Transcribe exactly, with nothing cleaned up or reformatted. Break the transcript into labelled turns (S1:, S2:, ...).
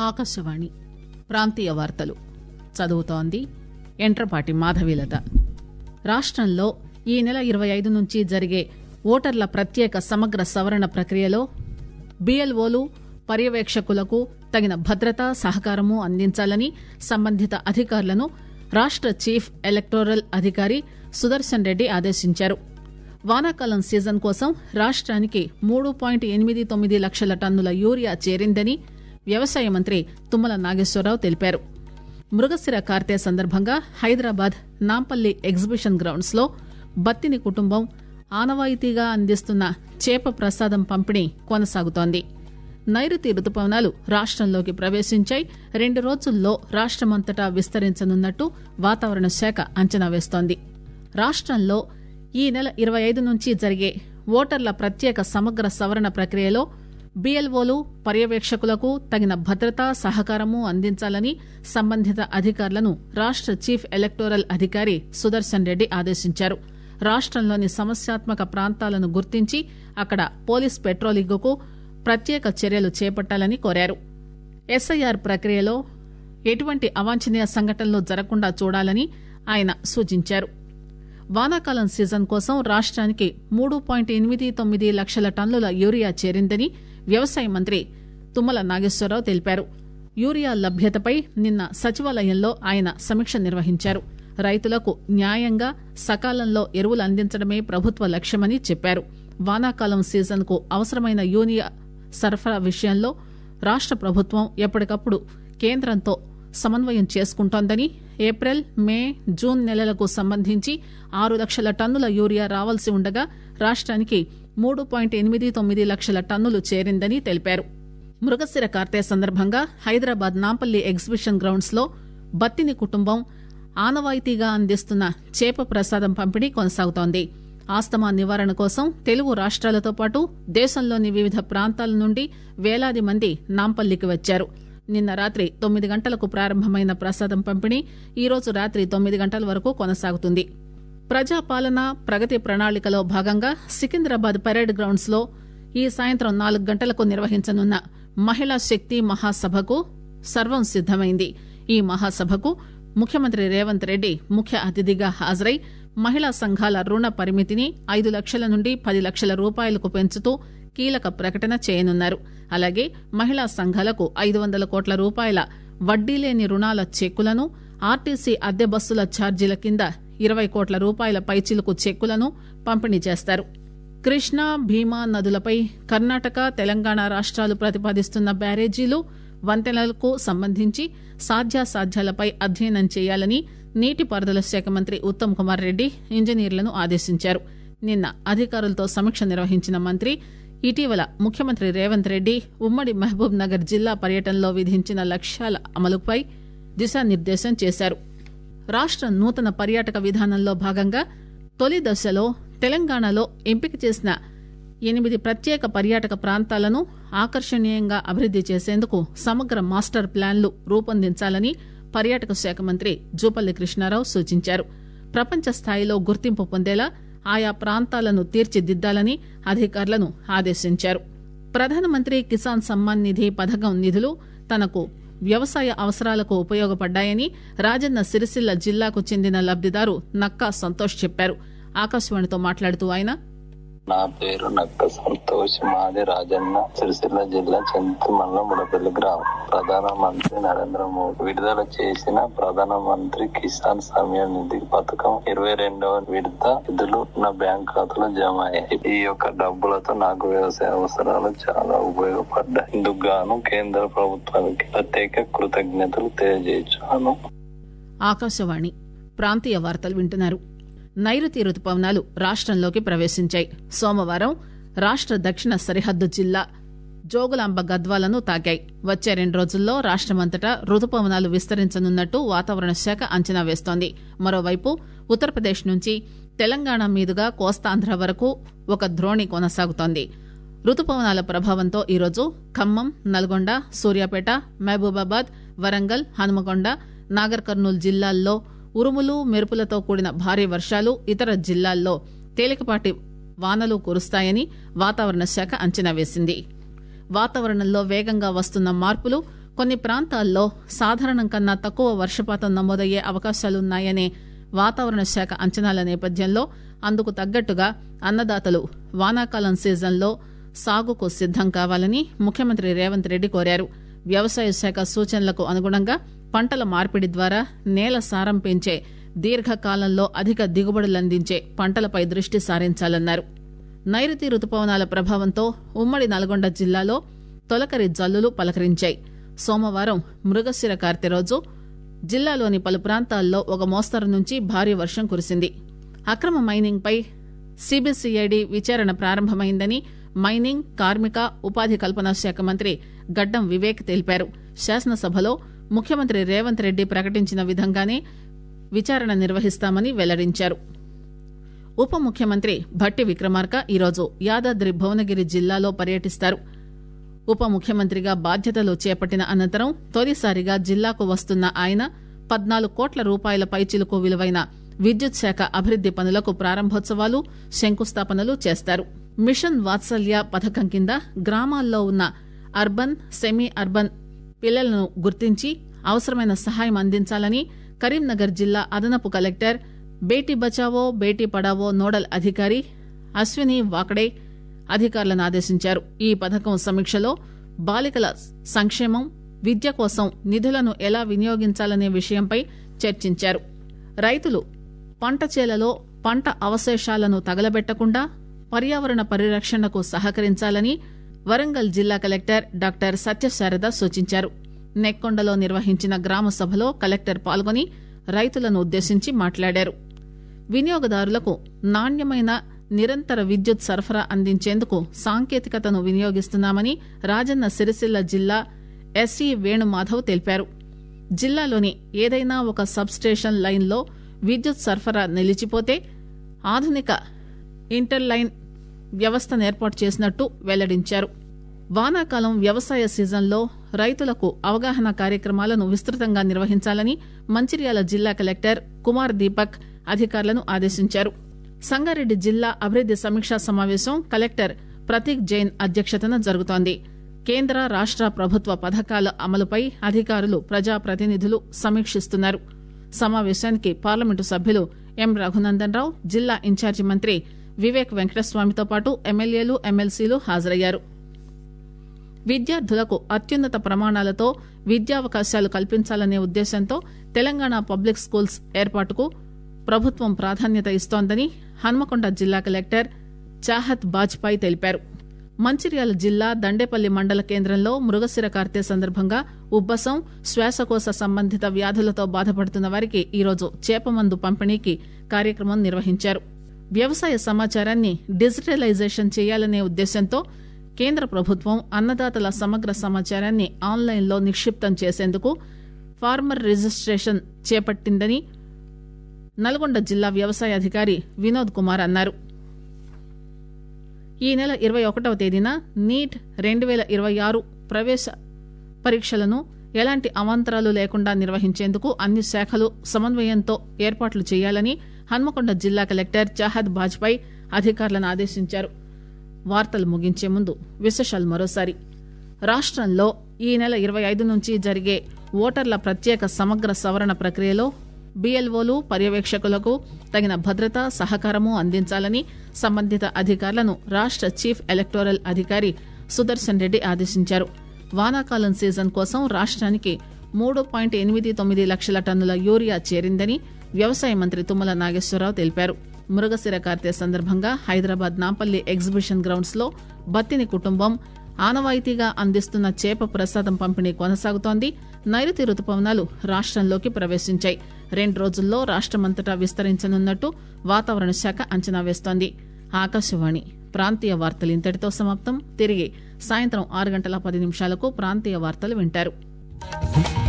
S1: ఆకాశవాణి ప్రాంతీయ వార్తలు చదువుతోంది ఎంట్రపాటి మాధవీలత. రాష్టంలో ఈ నెల ఇరవై ఐదు నుంచి జరిగే ఓటర్ల ప్రత్యేక సమగ్ర సవరణ ప్రక్రియలో బీఎల్ఓలు పర్యవేక్షకులకు తగిన భద్రత సహకారము అందించాలని సంబంధిత అధికారులను రాష్ట చీఫ్ ఎలక్టోరల్ అధికారి సుదర్శన్ రెడ్డి ఆదేశించారు. వానాకాలం సీజన్ కోసం రాష్ట్రానికి మూడు పాయింట్ ఎనిమిది తొమ్మిది లక్షల టన్నుల యూరియా చేరిందని వ్యవసాయ మంత్రి తుమ్మల నాగేశ్వరరావు తెలిపారు. మృగశిర కార్తె సందర్భంగా హైదరాబాద్ నాంపల్లి ఎగ్జిబిషన్ గ్రౌండ్స్ లో బత్తిని కుటుంబం ఆనవాయితీగా అందిస్తున్న చేప ప్రసాదం పంపిణీ కొనసాగుతోంది. నైరుతి రుతుపవనాలు రాష్టంలోకి ప్రవేశించాయి. రెండు రోజుల్లో రాష్టమంతటా విస్తరించనున్నట్టు వాతావరణ శాఖ అంచనా వేస్తోంది. రాష్టంలో ఈ నెల ఇరవై ఐదు నుంచి జరిగే ఓటర్ల ప్రత్యేక సమగ్ర సవరణ ప్రక్రియలో బీఎల్ఓలు పర్యవేక్షకులకు తగిన భద్రత సహకారము అందించాలని సంబంధిత అధికారులను రాష్ట చీఫ్ ఎలక్టోరల్ అధికారి సుదర్శన్ రెడ్డి ఆదేశించారు. రాష్టంలోని సమస్యాత్మక ప్రాంతాలను గుర్తించి అక్కడ పోలీస్ పెట్రోలింగుకు ప్రత్యేక చర్యలు చేపట్టాలని కోరారు. ఎస్ఐఆర్ ప్రక్రియలో ఎటువంటి అవాంఛనీయ సంఘటనలు జరగకుండా చూడాలని ఆయన సూచించారు. వానాకాలం సీజన్ కోసం రాష్ట్రానికి మూడు పాయింట్ ఎనిమిది తొమ్మిది లక్షల టన్నుల యూరియా చేరిందని వ్యవసాయ మంత్రి తుమ్మల నాగేశ్వరరావు తెలిపారు. యూరియా లభ్యతపై నిన్న సచివాలయంలో ఆయన సమీక్ష నిర్వహించారు. రైతులకు న్యాయంగా సకాలంలో ఎరువులు అందించడమే ప్రభుత్వ లక్ష్యమని చెప్పారు. వానాకాలం సీజన్ కు అవసరమైన యూరియా సరఫరా విషయంలో రాష్ట ప్రభుత్వం ఎప్పటికప్పుడు కేంద్రంతో సమన్వయం చేసుకుంటోందని, ఏప్రిల్ మే జూన్ నెలలకు సంబంధించి ఆరు లక్షల టన్నుల యూరియా రావాల్సి ఉండగా రాష్ట్రానికి మూడు పాయింట్ ఎనిమిది తొమ్మిది లక్షల టన్నులు చేరిందని తెలిపారు. మృగశిర కార్తె సందర్భంగా హైదరాబాద్ నాంపల్లి ఎగ్జిబిషన్ గ్రౌండ్స్ లో బత్తిని కుటుంబం ఆనవాయితీగా అందిస్తున్న చేప ప్రసాదం పంపిణీ కొనసాగుతోంది. ఆస్తమా నివారణ కోసం తెలుగు రాష్ట్రాలతో పాటు దేశంలోని వివిధ ప్రాంతాల నుండి వేలాది మంది నాంపల్లికి వచ్చారు. నిన్న రాత్రి తొమ్మిది గంటలకు ప్రారంభమైన ప్రసాదం పంపిణీ ఈరోజు రాత్రి తొమ్మిది గంటల వరకు కొనసాగుతుంది. ప్రజాపాలన ప్రగతి ప్రణాళికలో భాగంగా సికింద్రాబాద్ పరేడ్ గ్రౌండ్స్ లో ఈ సాయంత్రం నాలుగు గంటలకు నిర్వహించనున్న మహిళా శక్తి మహాసభకు సర్వం సిద్దమైంది. ఈ మహాసభకు ముఖ్యమంత్రి రేవంత్ రెడ్డి ముఖ్య అతిథిగా హాజరై మహిళా సంఘాల రుణ పరిమితిని ఐదు లక్షల నుండి పది లక్షల రూపాయలకు పెంచుతూ కీలక ప్రకటన చేయనున్నారు. అలాగే మహిళా సంఘాలకు ఐదు వందల కోట్ల రూపాయల వడ్డీ లేని రుణాల చెక్కులను, ఆర్టీసీ అద్దె బస్సుల ఛార్జీల కింద ఇరవై కోట్ల రూపాయల పైచిలుకు చెక్కులను పంపిణీ చేస్తారు. కృష్ణా భీమా నదులపై కర్ణాటక తెలంగాణ రాష్ట్రాలు ప్రతిపాదిస్తున్న బ్యారేజీలు వంతెనలకు సంబంధించి సాధ్యాసాధ్యాలపై అధ్యయనం చేయాలని నీటిపారుదల శాఖ మంత్రి ఉత్తమ్ కుమార్ రెడ్డి ఇంజనీర్లను ఆదేశించారు. నిన్న అధికారులతో సమీక్ష నిర్వహించిన మంత్రి ఇటీవల ముఖ్యమంత్రి రేవంత్ రెడ్డి ఉమ్మడి మహబూబ్ నగర్ జిల్లా పర్యటనలో విధించిన లక్ష్యాల అమలుపై దిశానిర్దేశం చేశారు. రాష్ట నూతన పర్యాటక విధానంలో భాగంగా తొలి దశలో తెలంగాణలో ఎంపిక చేసిన ఎనిమిది ప్రత్యేక పర్యాటక ప్రాంతాలను ఆకర్షణీయంగా అభివృద్ది చేసేందుకు సమగ్ర మాస్టర్ ప్లాన్లు రూపొందించాలని పర్యాటక శాఖ మంత్రి జూపల్లి కృష్ణారావు సూచించారు. ప్రపంచ స్థాయిలో గుర్తింపు పొందేలా ఆయా ప్రాంతాలను తీర్చిదిద్దాలని అధికారులను ఆదేశించారు. ప్రధానమంత్రి కిసాన్ సమ్మాన్ నిధి పథకం నిధులు తనకు వ్యవసాయ అవసరాలకు ఉపయోగపడ్డాయని రాజన్న సిరిసిల్ల జిల్లాకు చెందిన లబ్దిదారు నక్కా సంతోష్ చెప్పారు. ఆకాశవాణితో మాట్లాడుతూ ఆయన,
S2: నా పేరు నక్క సంతోష్, మాది రాజన్న సిరిసిల్ల జిల్లా చింతమల్ల ముడపల్లి గ్రామం. ప్రధానమంత్రి నరేంద్ర మోదీ విడుదల చేసిన ప్రధానమంత్రి కిసాన్ సమ్మాన్ నిధి పథకం ఇరవై రెండవ విడత నిధులు నా బ్యాంక్ ఖాతాలో జమ అయ్యాయి. ఈ యొక్క డబ్బులతో నాకు వ్యవసాయ అవసరాలు చాలా ఉపయోగపడ్డాయి. ఇందుకు గాను కేంద్ర ప్రభుత్వానికి ప్రత్యేక కృతజ్ఞతలు తెలియజేస్తున్నాను.
S1: ఆకాశవాణి ప్రాంతీయ వార్తలు వింటున్నారు. నైరుతి రుతుపవనాలు రాష్టంలోకి ప్రవేశించాయి. సోమవారం రాష్ట దక్షిణ సరిహద్దు జిల్లా జోగులాంబ గద్వాలను తాకాయి. వచ్చే రెండు రోజుల్లో రాష్టమంతటా రుతుపవనాలు విస్తరించనున్నట్టు వాతావరణ శాఖ అంచనా వేస్తోంది. మరోవైపు ఉత్తరప్రదేశ్ నుంచి తెలంగాణ మీదుగా కోస్తాంధ్ర వరకు ఒక ద్రోణి కొనసాగుతోంది. రుతుపవనాల ప్రభావంతో ఈరోజు ఖమ్మం, నల్గొండ, సూర్యాపేట, మహబూబాబాద్, వరంగల్, హనుమకొండ, నాగర్ కర్నూలు జిల్లాల్లో ఉరుములు మెరుపులతో కూడిన భారీ వర్షాలు, ఇతర జిల్లాల్లో తేలికపాటి వానలు కురుస్తాయని వాతావరణ శాఖ అంచనా వేసింది. వాతావరణంలో వేగంగా వస్తున్న మార్పులు కొన్ని ప్రాంతాల్లో సాధారణం కన్నా తక్కువ వర్షపాతం నమోదయ్యే అవకాశాలున్నాయనే వాతావరణ శాఖ అంచనాల నేపథ్యంలో అందుకు తగ్గట్టుగా అన్నదాతలు వానాకాలం సీజన్లో సాగుకు సిద్దం కావాలని ముఖ్యమంత్రి రేవంత్ రెడ్డి కోరారు. వ్యవసాయ శాఖ సూచనలకు అనుగుణంగా పంటల మార్పిడి ద్వారా నేల సారం పెంచే దీర్ఘకాలంలో అధిక దిగుబడులందించే పంటలపై దృష్టి సారించాలన్నారు. నైరుతి రుతుపవనాల ప్రభావంతో ఉమ్మడి నల్గొండ జిల్లాలో తొలకరి జల్లులు పలకరించాయి. సోమవారం మృగశిర కార్తె రోజు జిల్లాలోని పలు ప్రాంతాల్లో ఒక మోస్తరు నుంచి భారీ వర్షం కురిసింది. అక్రమ మైనింగ్ పై సిబిసిఐడి విచారణ ప్రారంభమైందని మైనింగ్, కార్మిక, ఉపాధి కల్పన శాఖ మంత్రి గడ్డం వివేక్ తెలిపారు. శాసనసభలో ముఖ్యమంత్రి రేవంత్ రెడ్డి ప్రకటించిన విధంగానే విచారణ నిర్వహిస్తామని వెల్లడించారు. ఉప ముఖ్యమంత్రి భట్టి విక్రమార్క ఈరోజు యాదాద్రి భువనగిరి జిల్లాలో పర్యటిస్తారు. ఉప ముఖ్యమంత్రిగా బాధ్యతలు చేపట్టిన అనంతరం తొలిసారిగా జిల్లాకు వస్తున్న ఆయన పద్నాలుగు కోట్ల రూపాయల పైచిలుకు విలువైన విద్యుత్ శాఖ అభివృద్ది పనులకు ప్రారంభోత్సవాలు, శంకుస్థాపనలు చేస్తారు. మిషన్ వాత్సల్య పథకం కింద గ్రామాల్లో ఉన్న అర్బన్, సెమీ అర్బన్ పిల్లలను గుర్తించి అవసరమైన సహాయం అందించాలని కరీంనగర్ జిల్లా అదనపు కలెక్టర్ బేటీ బచావో బేటీ పడావో నోడల్ అధికారి అశ్విని వాకడే అధికారులను ఆదేశించారు. ఈ పథకం సమీక్షలో బాలికల సంక్షేమం, విద్య కోసం నిధులను ఎలా వినియోగించాలనే విషయంపై చర్చించారు. రైతులు పంట చేలలో పంట అవశేషాలను తగలబెట్టకుండా పర్యావరణ పరిరక్షణకు సహకరించాలని వరంగల్ జిల్లా కలెక్టర్ డాక్టర్ సత్యశారద సూచించారు. నెక్కొండలో నిర్వహించిన గ్రామ సభలో కలెక్టర్ పాల్గొని రైతులను ఉద్దేశించి మాట్లాడారు. వినియోగదారులకు నాణ్యమైన నిరంతర విద్యుత్ సరఫరా అందించేందుకు సాంకేతికతను వినియోగిస్తున్నామని రాజన్న సిరిసిల్ల జిల్లా ఎస్సీ వేణుమాధవ్ తెలిపారు. జిల్లాలోని ఏదైనా ఒక సబ్స్టేషన్ లైన్లో విద్యుత్ సరఫరా నిలిచిపోతే ఆధునిక ఇంటర్ లైన్ వ్యవస్థను ఏర్పాటు చేసినట్టు వెల్లడించారు. వానాకాలం వ్యవసాయ సీజన్లో రైతులకు అవగాహన కార్యక్రమాలను విస్తృతంగా నిర్వహించాలని మంచిర్యాల జిల్లా కలెక్టర్ కుమార్ దీపక్ అధికారులను ఆదేశించారు. సంగారెడ్డి జిల్లా అభివృద్ది సమీక్షా సమావేశం కలెక్టర్ ప్రతీక్ జైన్ అధ్యక్షతన జరుగుతోంది. కేంద్ర రాష్ట ప్రభుత్వ పథకాల అమలుపై అధికారులు, ప్రజాప్రతినిధులు సమీక్షిస్తున్నారు. సమావేశానికి పార్లమెంటు సభ్యులు ఎం రఘునందన్ రావు, జిల్లా ఇన్ఛార్జి మంత్రి వివేక్ వెంకటస్వామితో పాటు ఎమ్మెల్యేలు, ఎమ్మెల్సీలు హాజరయ్యారు. విద్యార్థులకు అత్యున్నత ప్రమాణాలతో విద్యావకాశాలు కల్పించాలనే ఉద్దేశంతో తెలంగాణ పబ్లిక్ స్కూల్స్ ఏర్పాటుకు ప్రభుత్వం ప్రాధాన్యత ఇస్తోందని హన్మకొండ జిల్లా కలెక్టర్ చాహత్ బాజ్పాయ్ తెలిపారు. మంచిర్యాల జిల్లా దండేపల్లి మండల కేంద్రంలో మృగశిర కార్తె సందర్భంగా ఉబ్బసం, శ్వాసకోశ సంబంధిత వ్యాధులతో బాధపడుతున్న వారికి ఈరోజు చేపమందు పంపిణీకి కార్యక్రమం నిర్వహించారు. వ్యవసాయ సమాచారాన్ని డిజిటలైజేషన్ చేయాలనే ఉద్దేశంతో కేంద్ర ప్రభుత్వం అన్నదాతల సమగ్ర సమాచారాన్ని ఆన్లైన్లో నిక్షిప్తం చేసేందుకు ఫార్మర్ రిజిస్ట్రేషన్ చేపట్టిందని నల్గొండ జిల్లా వ్యవసాయ అధికారి వినోద్ కుమార్ అన్నారు. ఈ నెల ఇరవై ఒకటవ తేదీన నీట్ రెండు పేల ఇరవై ఆరు ప్రవేశ పరీక్షలను ఎలాంటి అవాంతరాలు లేకుండా నిర్వహించేందుకు అన్ని శాఖలు సమన్వయంతో ఏర్పాట్లు చేయాలని హన్మకొండ జిల్లా కలెక్టర్ చాహద్ బాజ్పాయ్ అధికారులను ఆదేశించారు. వార్తలు ముగించే ముందు విశేషాలు మరోసారి. రాష్టంలో ఈ నెల ఇరవై ఐదు నుంచి జరిగే ఓటర్ల ప్రత్యేక సమగ్ర సవరణ ప్రక్రియలో బీఎల్ఓలు, పర్యవేక్షకులకు తగిన భద్రత, సహకారము అందించాలని సంబంధిత అధికారులను రాష్ట చీఫ్ ఎలక్టోరల్ అధికారి సుదర్శన్ రెడ్డి ఆదేశించారు. వానాకాలం సీజన్ కోసం రాష్ట్రానికి మూడు పాయింట్ ఎనిమిది తొమ్మిది లక్షల టన్నుల యూరియా చేరిందని వ్యవసాయ మంత్రి తుమ్మల నాగేశ్వరరావు తెలిపారు. మృగశిర కార్తె సందర్భంగా హైదరాబాద్ నాంపల్లి ఎగ్జిబిషన్ గ్రౌండ్స్ లో బత్తిని కుటుంబం ఆనవాయితీగా అందిస్తున్న చేప ప్రసాదం పంపిణీ కొనసాగుతోంది. నైరుతి రుతుపవనాలు రాష్టంలోకి ప్రవేశించాయి. రెండు రోజుల్లో రాష్టమంతటా విస్తరించనున్నట్టు వాతావరణ శాఖ అంచనా వేస్తోంది. ఆకాశవాణి ప్రాంతీయ వార్తలు ఇంతటితో సమాప్తం. తిరిగి సాయంత్రం ఆరు గంటల పది నిమిషాలకు ప్రాంతీయ వార్తలు వింటారు.